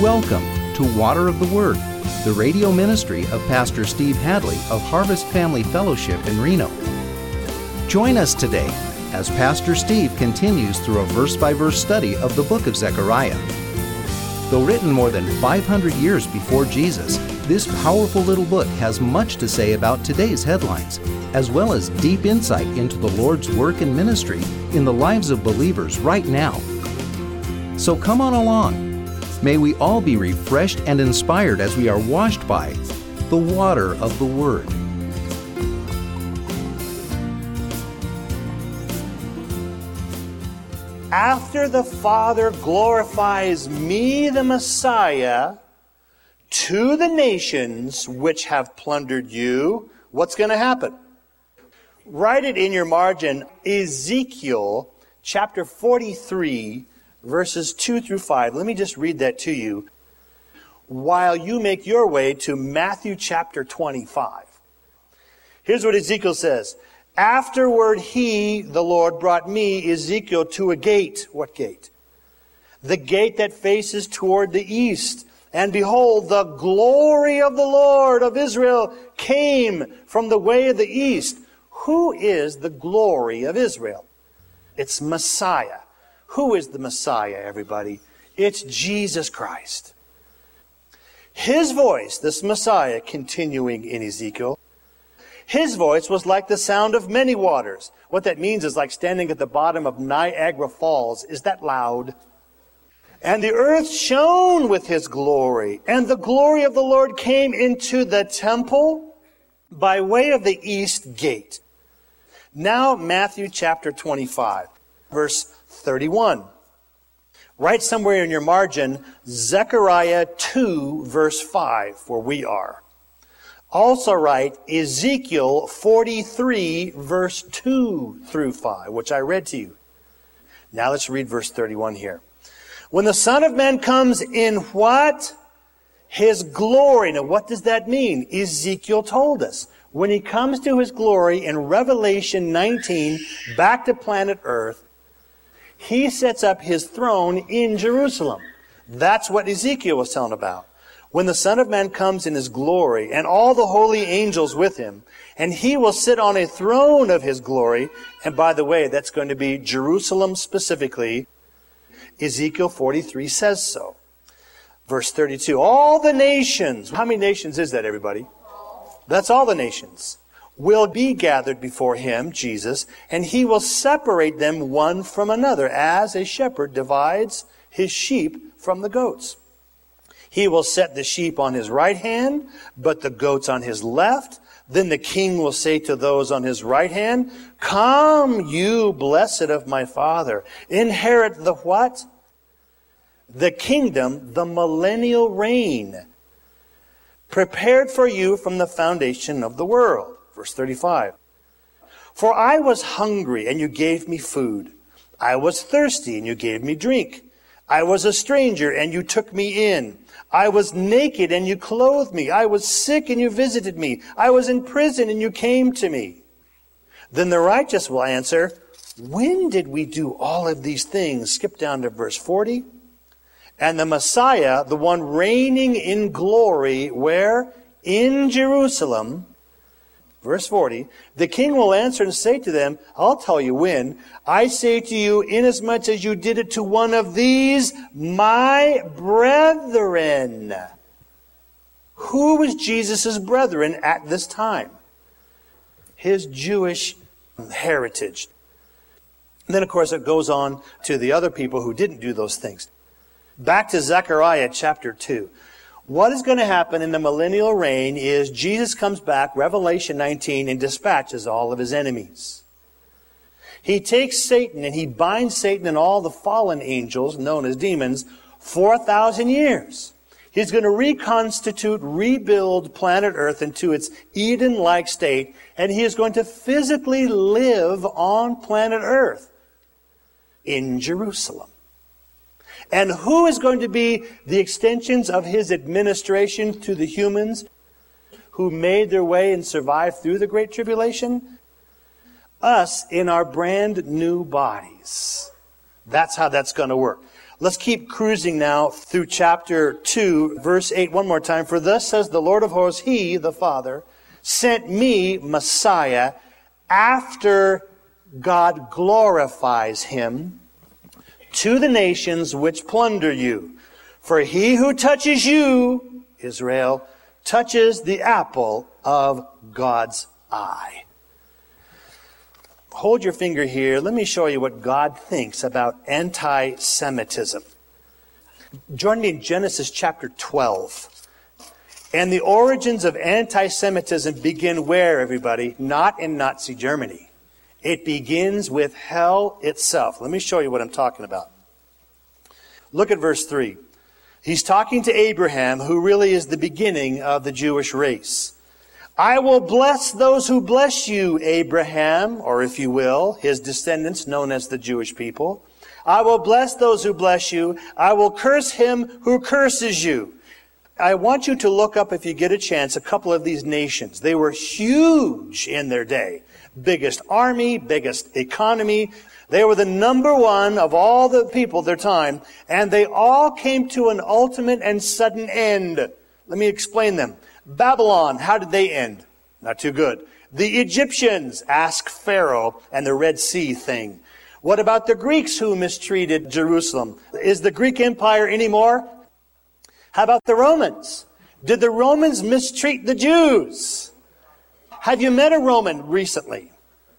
Welcome to Water of the Word, the radio ministry of Pastor Steve Hadley of Harvest Family Fellowship in Reno. Join us today as Pastor Steve continues through a verse-by-verse study of the book of Zechariah. Though written more than 500 years before Jesus, this powerful little book has much to say about today's headlines, as well as deep insight into the Lord's work and ministry in the lives of believers right now. So come on along. May we all be refreshed and inspired as we are washed by the water of the Word. After the Father glorifies me, the Messiah, to the nations which have plundered you, what's going to happen? Write it in your margin, Ezekiel chapter 43, verses 2 through 5. Let me just read that to you while you make your way to Matthew chapter 25. Here's what Ezekiel says. Afterward he, the Lord, brought me, Ezekiel, to a gate. What gate? The gate that faces toward the east. And behold, the glory of the Lord of Israel came from the way of the east. Who is the glory of Israel? It's Messiah. Who is the Messiah, everybody? It's Jesus Christ. His voice, this Messiah, continuing in Ezekiel, his voice was like the sound of many waters. What that means is like standing at the bottom of Niagara Falls. Is that loud? And the earth shone with his glory, and the glory of the Lord came into the temple by way of the east gate. Now, Matthew chapter 25, verse 31. Write somewhere in your margin, Zechariah 2, verse 5, where we are. Also write Ezekiel 43, verse 2 through 5, which I read to you. Now let's read verse 31 here. When the Son of Man comes in what? His glory. Now what does that mean? Ezekiel told us. When he comes to his glory in Revelation 19, back to planet Earth, he sets up his throne in Jerusalem. That's what Ezekiel was telling about. When the Son of Man comes in his glory, and all the holy angels with him, and he will sit on a throne of his glory, and by the way, that's going to be Jerusalem specifically. Ezekiel 43 says so. Verse 32, all the nations, how many nations is that, everybody? That's all the nations, will be gathered before him, Jesus, and he will separate them one from another, as a shepherd divides his sheep from the goats. He will set the sheep on his right hand, but the goats on his left. Then the king will say to those on his right hand, come, you blessed of my Father, inherit the what? The kingdom, the millennial reign, prepared for you from the foundation of the world. Verse 35. For I was hungry, and you gave me food. I was thirsty, and you gave me drink. I was a stranger, and you took me in. I was naked, and you clothed me. I was sick, and you visited me. I was in prison, and you came to me. Then the righteous will answer, when did we do all of these things? Skip down to verse 40. And the Messiah, the one reigning in glory, where? In Jerusalem. Verse 40, the king will answer and say to them, I'll tell you when. I say to you, inasmuch as you did it to one of these, my brethren. Who was Jesus' brethren at this time? His Jewish heritage. And then, of course, it goes on to the other people who didn't do those things. Back to Zechariah chapter 2. What is going to happen in the millennial reign is Jesus comes back, Revelation 19, and dispatches all of his enemies. He takes Satan and he binds Satan and all the fallen angels, known as demons, for 1,000 years. He's going to reconstitute, rebuild planet Earth into its Eden-like state, and he is going to physically live on planet Earth in Jerusalem. And who is going to be the extensions of his administration to the humans who made their way and survived through the Great Tribulation? Us in our brand new bodies. That's how that's going to work. Let's keep cruising now through chapter 2, verse 8 one more time. For thus says the Lord of hosts, He, the Father, sent me, Messiah, after God glorifies Him, to the nations which plunder you. For he who touches you, Israel, touches the apple of God's eye. Hold your finger here. Let me show you what God thinks about anti-Semitism. Join me in Genesis chapter 12. And the origins of anti-Semitism begin where, everybody? Not in Nazi Germany. It begins with hell itself. Let me show you what I'm talking about. Look at verse 3. He's talking to Abraham, who really is the beginning of the Jewish race. I will bless those who bless you, Abraham, or if you will, his descendants known as the Jewish people. I will bless those who bless you. I will curse him who curses you. I want you to look up, if you get a chance, a couple of these nations. They were huge in their day. Biggest army, biggest economy. They were the number one of all the people of their time, and they all came to an ultimate and sudden end. Let me explain them. Babylon, how did they end? Not too good. The Egyptians, ask Pharaoh and the Red Sea thing. What about the Greeks who mistreated Jerusalem? Is the Greek Empire anymore? How about the Romans? Did the Romans mistreat the Jews? Have you met a Roman recently?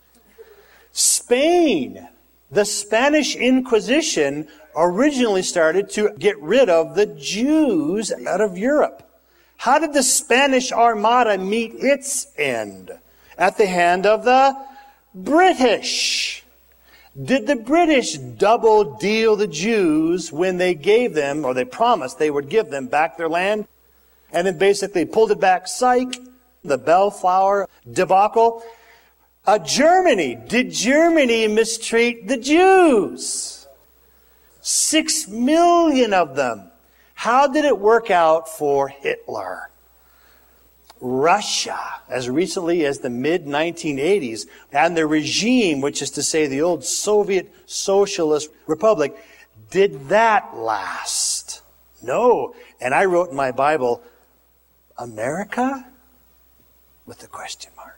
Spain. The Spanish Inquisition originally started to get rid of the Jews out of Europe. How did the Spanish Armada meet its end? At the hand of the British. Did the British double deal the Jews when they gave them, or they promised they would give them back their land? And then basically pulled it back, psych, the Bellflower debacle. Germany. Did Germany mistreat the Jews? 6 million of them. How did it work out for Hitler? Russia, as recently as the mid-1980s, and the regime, which is to say the old Soviet Socialist Republic, did that last? No. And I wrote in my Bible, America? With a question mark.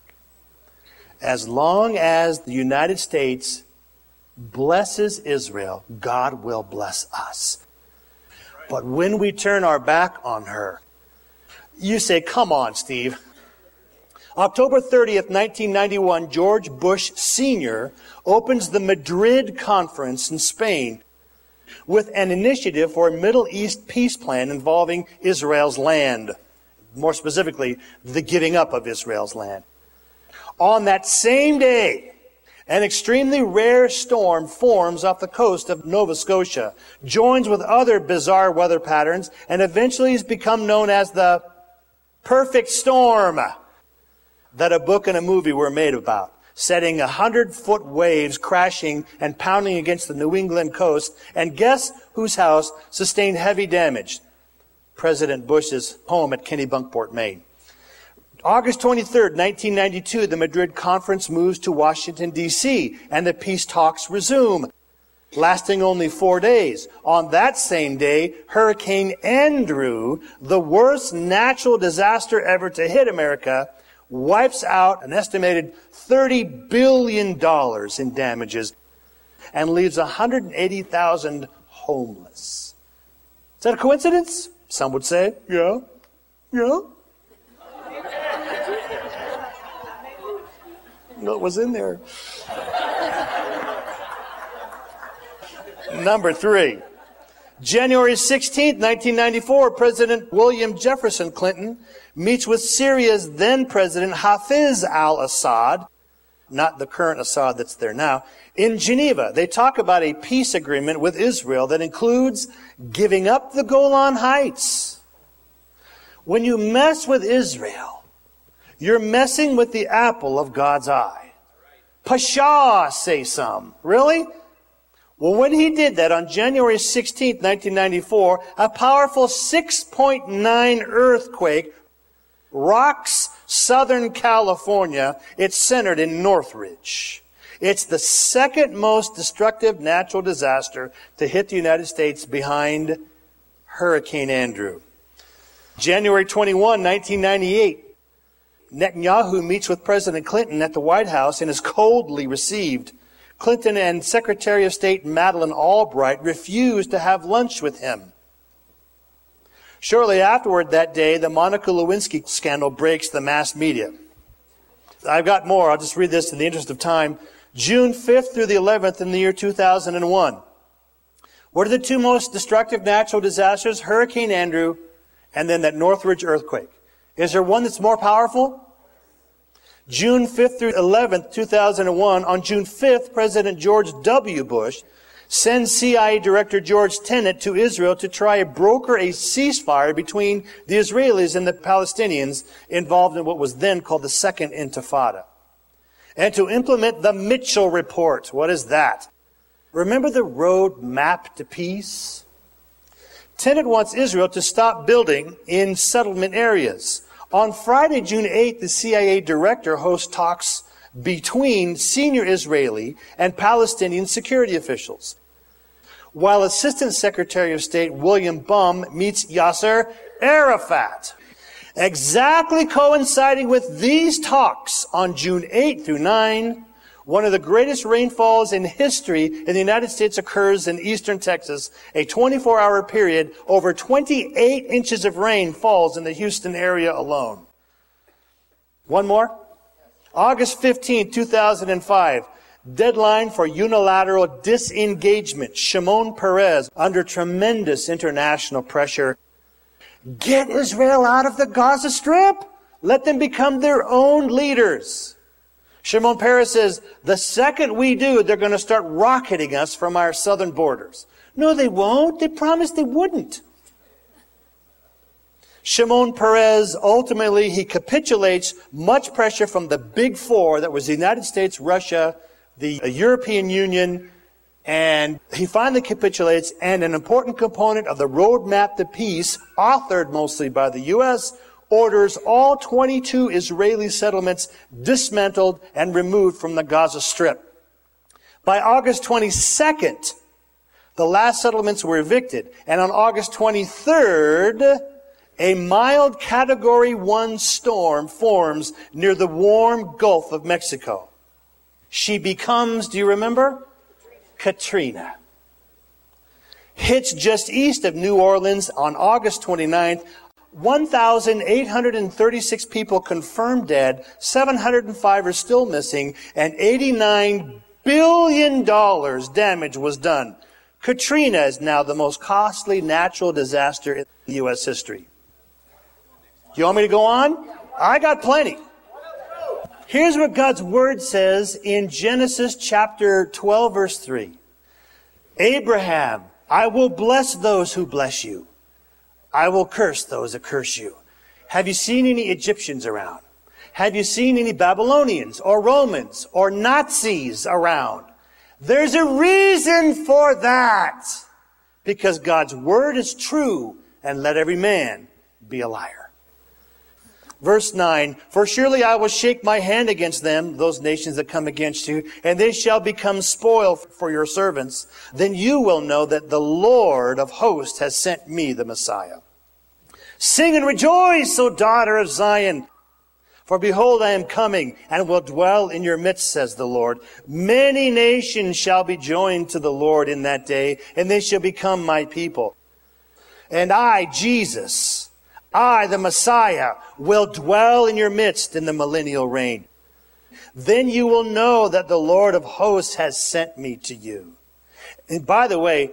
As long as the United States blesses Israel, God will bless us. But when we turn our back on her, you say, come on, Steve. October 30th, 1991, George Bush Sr. opens the Madrid Conference in Spain with an initiative for a Middle East peace plan involving Israel's land. More specifically, the giving up of Israel's land. On that same day, an extremely rare storm forms off the coast of Nova Scotia, joins with other bizarre weather patterns, and eventually has become known as the perfect storm that a book and a movie were made about, setting 100-foot waves crashing and pounding against the New England coast. And guess whose house sustained heavy damage? President Bush's home at Kennebunkport, Maine. August 23rd, 1992, the Madrid Conference moves to Washington, D.C., and the peace talks resume, lasting only 4 days. On that same day, Hurricane Andrew, the worst natural disaster ever to hit America, wipes out an estimated $30 billion in damages and leaves 180,000 homeless. Is that a coincidence? Some would say, yeah. What was in there? Number 3. January 16th, 1994, President William Jefferson Clinton meets with Syria's then President Hafez al-Assad, not the current Assad that's there now, in Geneva. They talk about a peace agreement with Israel that includes giving up the Golan Heights. When you mess with Israel, you're messing with the apple of God's eye. Pshaw, say some. Really? Well, when he did that on January 16th, 1994, a powerful 6.9 earthquake rocks Southern California. It's centered in Northridge. It's the second most destructive natural disaster to hit the United States behind Hurricane Andrew. January 21, 1998, Netanyahu meets with President Clinton at the White House and is coldly received. Clinton and Secretary of State Madeleine Albright refused to have lunch with him. Shortly afterward that day, the Monica Lewinsky scandal breaks the mass media. I've got more. I'll just read this in the interest of time. June 5th through the 11th in the year 2001. What are the two most destructive natural disasters? Hurricane Andrew and then that Northridge earthquake. Is there one that's more powerful? June 5th through 11th, 2001. On June 5th, President George W. Bush sends CIA Director George Tenet to Israel to try to broker a ceasefire between the Israelis and the Palestinians involved in what was then called the Second Intifada. And to implement the Mitchell Report. What is that? Remember the road map to peace? Tenet wants Israel to stop building in settlement areas. On Friday, June 8th, the CIA director hosts talks between senior Israeli and Palestinian security officials, while Assistant Secretary of State William Bum meets Yasser Arafat. Exactly coinciding with these talks on June 8 through 9, one of the greatest rainfalls in history in the United States occurs in eastern Texas. A 24-hour period, over 28 inches of rain falls in the Houston area alone. One more. August 15, 2005. Deadline for unilateral disengagement. Shimon Peres, under tremendous international pressure. Get Israel out of the Gaza Strip. Let them become their own leaders. Shimon Peres says, the second we do, they're going to start rocketing us from our southern borders. No, they won't. They promised they wouldn't. Shimon Peres, ultimately, he capitulates, much pressure from the Big Four, that was the United States, Russia, the European Union, and he finally capitulates, and an important component of the roadmap to peace, authored mostly by the U.S., orders all 22 Israeli settlements dismantled and removed from the Gaza Strip. By August 22nd, the last settlements were evicted, and on August 23rd, a mild Category 1 storm forms near the warm Gulf of Mexico. She becomes, do you remember? Katrina. Hits just east of New Orleans on August 29th. 1,836 people confirmed dead, 705 are still missing, and $89 billion damage was done. Katrina is now the most costly natural disaster in U.S. history. You want me to go on? I got plenty. Here's what God's Word says in Genesis chapter 12, verse 3. Abraham, I will bless those who bless you. I will curse those that curse you. Have you seen any Egyptians around? Have you seen any Babylonians or Romans or Nazis around? There's a reason for that. Because God's Word is true, and let every man be a liar. Verse 9, for surely I will shake my hand against them, those nations that come against you, and they shall become spoil for your servants. Then you will know that the Lord of hosts has sent me, the Messiah. Sing and rejoice, O daughter of Zion. For behold, I am coming and will dwell in your midst, says the Lord. Many nations shall be joined to the Lord in that day, and they shall become my people. And I, Jesus, I, the Messiah, will dwell in your midst in the millennial reign. Then you will know that the Lord of hosts has sent me to you. And by the way,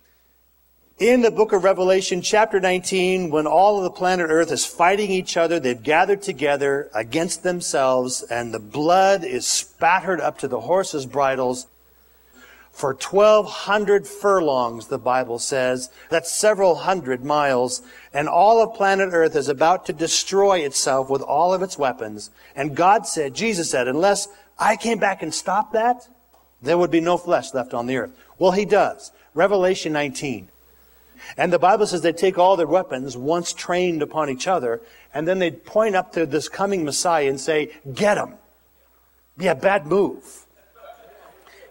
in the book of Revelation, chapter 19, when all of the planet Earth is fighting each other, they've gathered together against themselves, and the blood is spattered up to the horses' bridles. For 1,200 furlongs, the Bible says, that's several hundred miles, and all of planet Earth is about to destroy itself with all of its weapons. And God said, Jesus said, unless I came back and stopped that, there would be no flesh left on the earth. Well, he does. Revelation 19. And the Bible says they take all their weapons, once trained upon each other, and then they point up to this coming Messiah and say, get him. Be a bad move.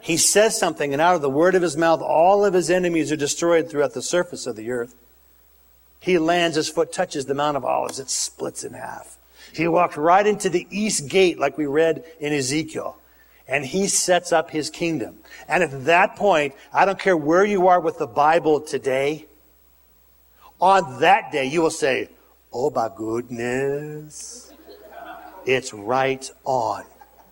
He says something, and out of the word of his mouth, all of his enemies are destroyed throughout the surface of the earth. He lands, his foot touches the Mount of Olives. It splits in half. He walked right into the east gate, like we read in Ezekiel. And he sets up his kingdom. And at that point, I don't care where you are with the Bible today, on that day you will say, oh my goodness, it's right on.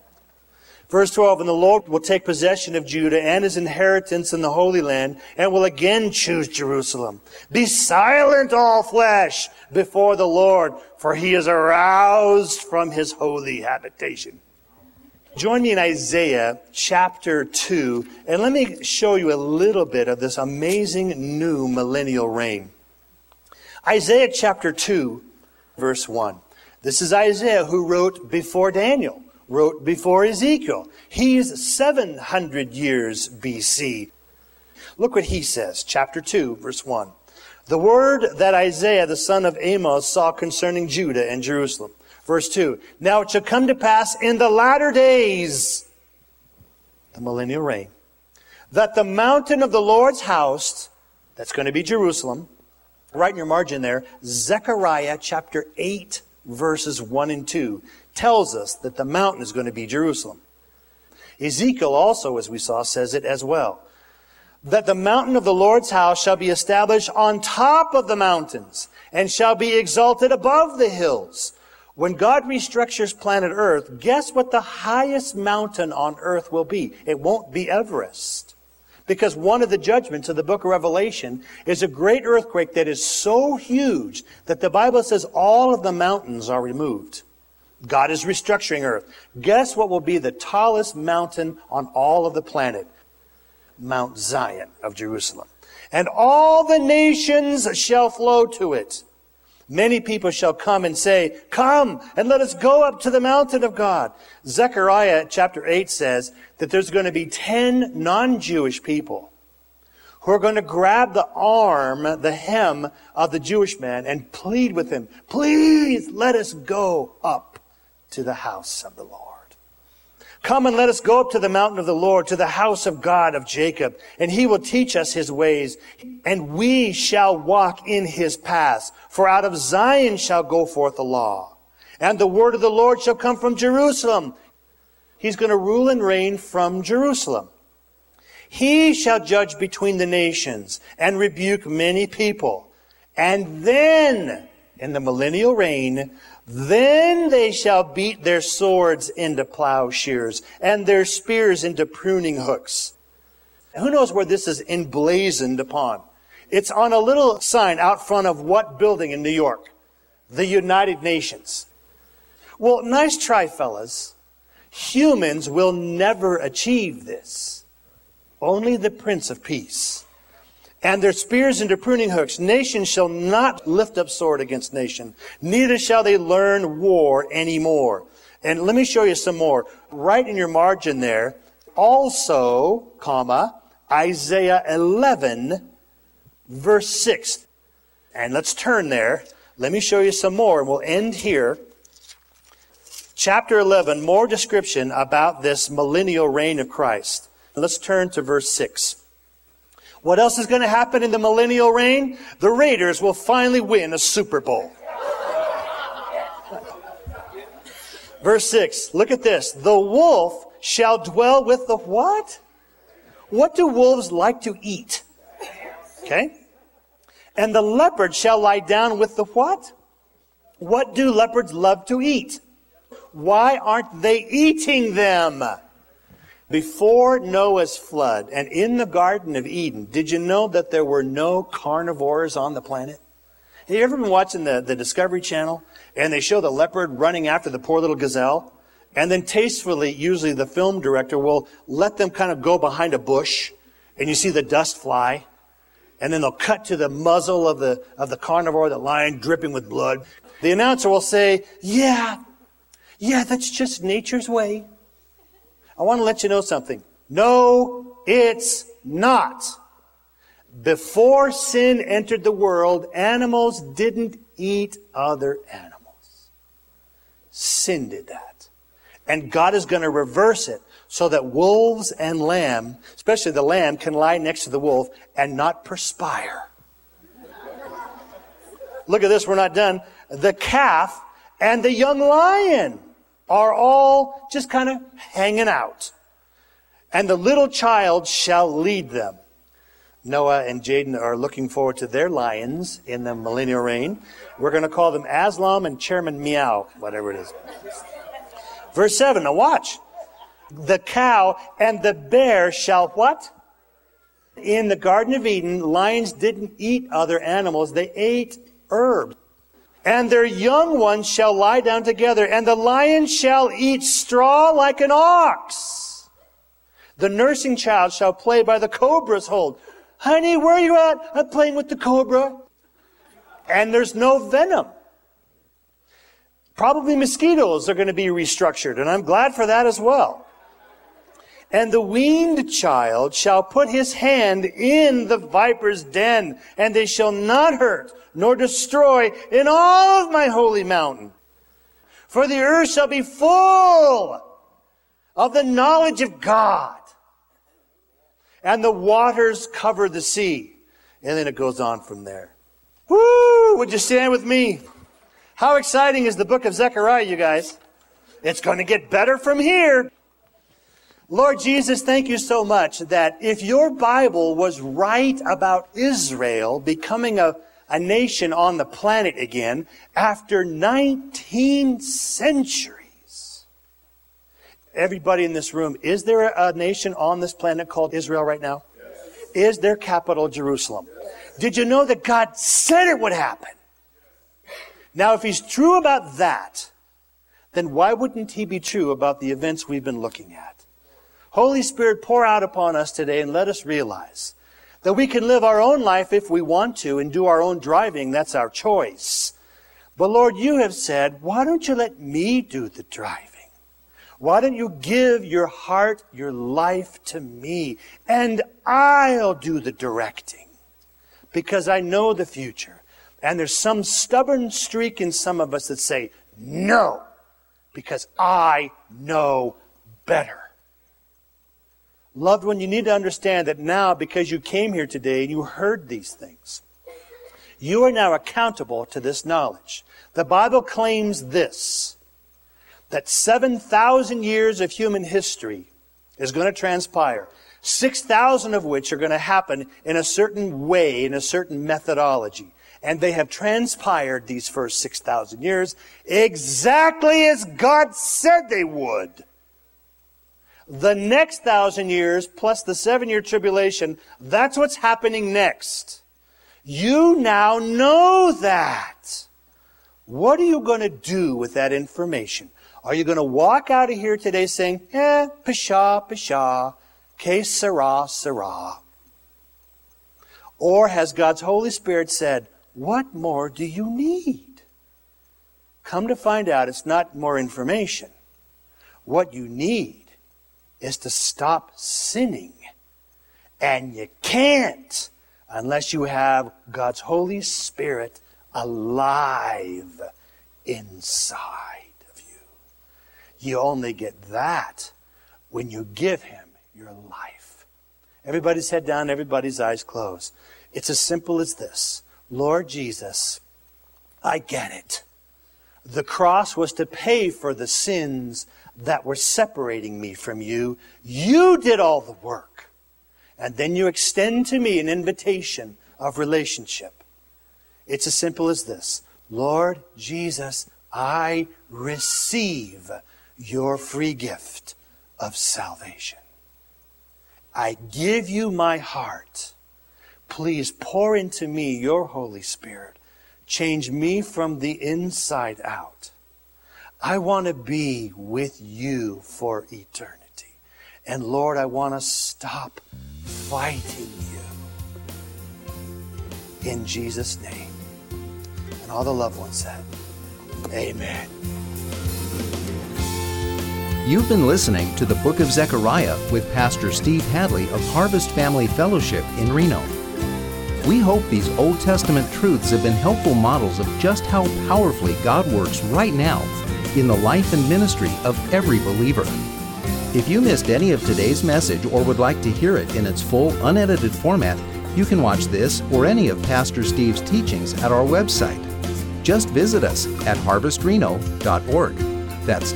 Verse 12, and the Lord will take possession of Judah and his inheritance in the Holy Land, and will again choose Jerusalem. Be silent, all flesh, before the Lord, for he is aroused from his holy habitation. Join me in Isaiah chapter 2, and let me show you a little bit of this amazing new millennial reign. Isaiah chapter 2, verse 1. This is Isaiah who wrote before Daniel, wrote before Ezekiel. He's 700 years BC. Look what he says, chapter 2, verse 1. The word that Isaiah, the son of Amos, saw concerning Judah and Jerusalem. Verse 2, now it shall come to pass in the latter days, the millennial reign, that the mountain of the Lord's house, that's going to be Jerusalem, right in your margin there, Zechariah chapter 8, verses 1 and 2, tells us that the mountain is going to be Jerusalem. Ezekiel also, as we saw, says it as well. That the mountain of the Lord's house shall be established on top of the mountains, and shall be exalted above the hills. When God restructures planet Earth, guess what the highest mountain on earth will be? It won't be Everest. Because one of the judgments of the book of Revelation is a great earthquake that is so huge that the Bible says all of the mountains are removed. God is restructuring earth. Guess what will be the tallest mountain on all of the planet? Mount Zion of Jerusalem. And all the nations shall flow to it. Many people shall come and say, come and let us go up to the mountain of God. Zechariah chapter 8 says that there's going to be 10 non-Jewish people who are going to grab the arm, the hem of the Jewish man and plead with him, please let us go up to the house of the Lord. Come and let us go up to the mountain of the Lord, to the house of God of Jacob, and he will teach us his ways, and we shall walk in his paths. For out of Zion shall go forth the law, and the word of the Lord shall come from Jerusalem. He's going to rule and reign from Jerusalem. He shall judge between the nations and rebuke many people. And then, in the millennial reign, then they shall beat their swords into plowshares and their spears into pruning hooks. Who knows where this is emblazoned upon? It's on a little sign out front of what building in New York? The United Nations. Well, nice try, fellas. Humans will never achieve this. Only the Prince of Peace. And their spears into pruning hooks. Nation shall not lift up sword against nation. Neither shall they learn war anymore. And let me show you some more. Right in your margin there. Also, Isaiah 11, verse 6. And let's turn there. Let me show you some more. And we'll end here. Chapter 11, more description about this millennial reign of Christ. Let's turn to verse 6. What else is going to happen in the millennial reign? The Raiders will finally win a Super Bowl. Verse 6, look at this. The wolf shall dwell with the what? What do wolves like to eat? Okay. And the leopard shall lie down with the what? What do leopards love to eat? Why aren't they eating them? Before Noah's flood and in the Garden of Eden, did you know that there were no carnivores on the planet? Have you ever been watching the Discovery Channel and they show the leopard running after the poor little gazelle? And then tastefully, usually the film director will let them kind of go behind a bush and you see the dust fly. And then they'll cut to the muzzle of the carnivore, the lion dripping with blood. The announcer will say, yeah, that's just nature's way. I want to let you know something. No, it's not. Before sin entered the world, animals didn't eat other animals. Sin did that. And God is going to reverse it so that wolves and lamb, especially the lamb, can lie next to the wolf and not perspire. Look at this, we're not done. The calf and the young lion are all just kind of hanging out. And the little child shall lead them. Noah and Jaden are looking forward to their lions in the millennial reign. We're going to call them Aslam and Chairman Meow, whatever it is. Verse 7, now watch. The cow and the bear shall what? In the Garden of Eden, lions didn't eat other animals. They ate herbs. And their young ones shall lie down together, and the lion shall eat straw like an ox. The nursing child shall play by the cobra's hold. Honey, where are you at? I'm playing with the cobra. And there's no venom. Probably mosquitoes are going to be restructured, and I'm glad for that as well. And the weaned child shall put his hand in the viper's den, and they shall not hurt nor destroy in all of my holy mountain. For the earth shall be full of the knowledge of God, and the waters cover the sea. And then it goes on from there. Woo! Would you stand with me? How exciting is the book of Zechariah, you guys? It's going to get better from here. Lord Jesus, thank you so much that if your Bible was right about Israel becoming a nation on the planet again after 19 centuries. Everybody in this room, is there a nation on this planet called Israel right now? Yes. Is their capital Jerusalem? Yes. Did you know that God said it would happen? Now, if he's true about that, then why wouldn't he be true about the events we've been looking at? Holy Spirit, pour out upon us today and let us realize that we can live our own life if we want to and do our own driving. That's our choice. But Lord, you have said, why don't you let me do the driving? Why don't you give your heart, your life to me, and I'll do the directing? Because I know the future. And there's some stubborn streak in some of us that say, no, because I know better. Loved one, you need to understand that now, because you came here today and you heard these things, you are now accountable to this knowledge. The Bible claims this, that 7,000 years of human history is going to transpire, 6,000 of which are going to happen in a certain way, in a certain methodology. And they have transpired these first 6,000 years exactly as God said they would. The next 1,000 years, plus the 7-year tribulation, that's what's happening next. You now know that. What are you going to do with that information? Are you going to walk out of here today saying, pshaw, pshaw, que sera, sera? Or has God's Holy Spirit said, what more do you need? Come to find out, it's not more information. What you need is to stop sinning. And you can't unless you have God's Holy Spirit alive inside of you. You only get that when you give him your life. Everybody's head down, everybody's eyes closed. It's as simple as this. Lord Jesus, I get it. The cross was to pay for the sins that were separating me from you. You did all the work. And then you extend to me an invitation of relationship. It's as simple as this. Lord Jesus, I receive your free gift of salvation. I give you my heart. Please pour into me your Holy Spirit. Change me from the inside out. I want to be with you for eternity. And Lord, I want to stop fighting you. In Jesus' name. And all the loved ones said, amen. You've been listening to the Book of Zechariah with Pastor Steve Hadley of Harvest Family Fellowship in Reno. We hope these Old Testament truths have been helpful models of just how powerfully God works right now in the life and ministry of every believer. If you missed any of today's message or would like to hear it in its full, unedited format, you can watch this or any of Pastor Steve's teachings at our website. Just visit us at harvestreno.org. That's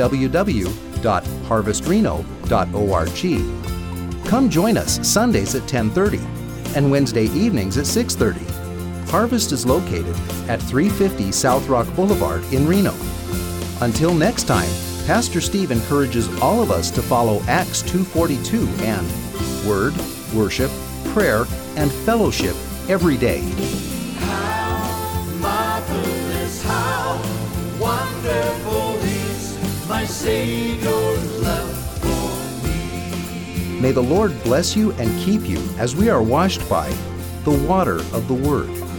www.harvestreno.org. Come join us Sundays at 10:30 and Wednesday evenings at 6:30. Harvest is located at 350 South Rock Boulevard in Reno. Until next time, Pastor Steve encourages all of us to follow Acts 2:42 and Word, Worship, Prayer, and Fellowship every day. How marvelous, how wonderful is my Savior's love for me. May the Lord bless you and keep you as we are washed by the water of the Word.